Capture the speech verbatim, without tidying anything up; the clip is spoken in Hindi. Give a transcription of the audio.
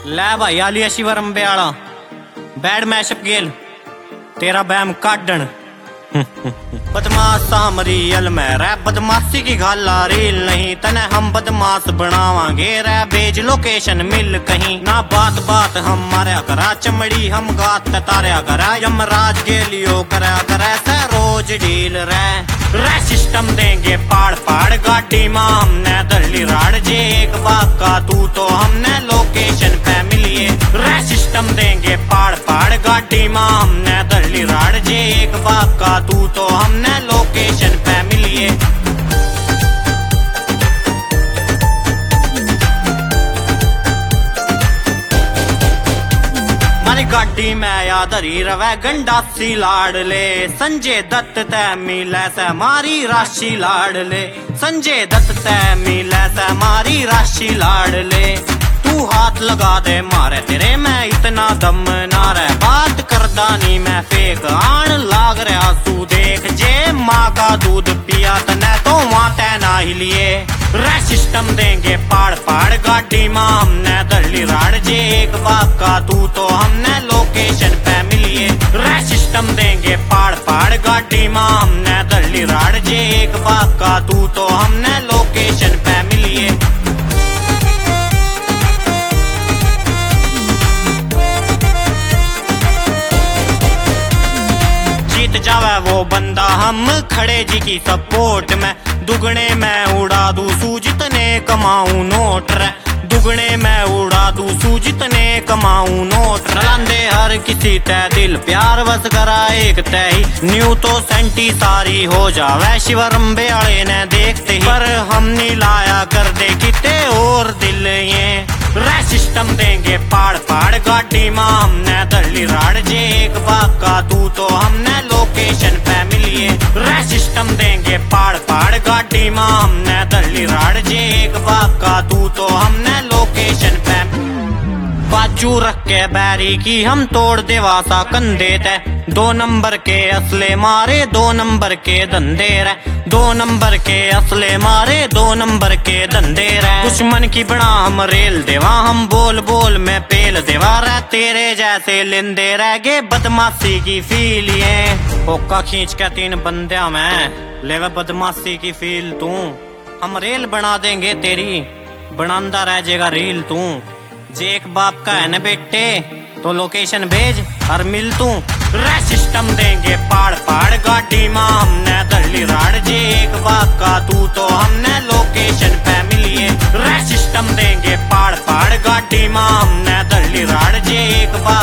लै भाई आलिया शिवरम ब्याला बैड मैशअप गेल तेरा बैम काटन बदमाश सामरी यल में रै बदमाशी की गाला रील नहीं तने हम बदमाश बनावांगे रै भेज लोकेशन मिल कहीं ना बात बात हम मारा करा चमड़ी हम गात तारा करा यमराज गेलियो करा करा से रोज डील रै रै सिस्टम देंगे पाड़ पाड़ गाड़ी मां हमने दल्ली राड़ जे एक बात का तू तो हमने लोकेशन पे मिलिए रै सिस्टम देंगे पाड़ पाड़ गाड़ी मां हमने दल्ली राड़ जे एक बात का तू तो हमने लोकेशन पे मिलिए मारी गाड़ी में याद हरी रवै गंडासी लाड़ ले संजय दत्त तै मिले से मारी राशि लाड़ ले संजय दत्त तै मिले से मारी राशि लाड़ ले तू हाथ लगा दे मारे तेरे में इतना दम ना रहे बात करदा नी मैं फेक आन लाग रहा तू देख जे माँ का दूध पिया तने तो माते ना हिलिए रै सिस्टम देंगे पाड़ पाड़ गाड़ी मां हमने दल्ली राड़ जे एक बाप का तू तो हमने लोकेशन पे मिलिए रै सिस्टम देंगे पाड़ पाड़ गाड़ी मां हमने दल्ली राड़ जे एक बाप का तू तो हमने लोकेशन पे मिलिए जावे वो बंदा हम खड़े जी की सपोर्ट में दुगने में उड़ा दू सू जितने कमाऊं नोट रे दुगने में उड़ा दू सू जितने कमाऊं नोट लांदे हर किसी तय दिल प्यार बस करा एक तय न्यू तो सेंटी सारी हो जावे शिवरम ब्याले ने देखते ही पर हम नहीं लाया कर दे किते और दिल ये रै सिस्टम देंगे पाड़ पाड़ गाड़ी मां हमने दल्ली राड़ जे एक बाप का तू तो हमने लोकेशन पे मिलिए रै सिस्टम देंगे पाड़ पाड़ गाड़ी मां हमने दल्ली राड़ जे एक बाप का तू तो हमने लोकेशन पे बाजू रख के बैरी की हम तोड़ देवा सा कंधे तै दो नंबर के असले मारे दो नंबर के धंधे रे दो नंबर के असले मारे दो नंबर के धंधे रे दुश्मन की बना हम रेल देवा हम बोल बोल में पेल देवा रे तेरे जैसे लेंदे रह गे बदमाशी की फील ये ओका खींच के तीन बंदिया में लेवे बदमाशी की फील तू हम रेल बना देंगे तेरी बनांदा रह जेगा रील तू जे एक बाप का है न बेटे तो लोकेशन भेज और मिल तू रै सिस्टम देंगे पाड़ पाड़ गाड़ी मां हमने दल्ली राड़ जे एक बाप का तू तो हमने लोकेशन पे मिलिए रै सिस्टम देंगे पाड़ पाड़ गाड़ी मां हमने दल्ली राड़ जे एक बाप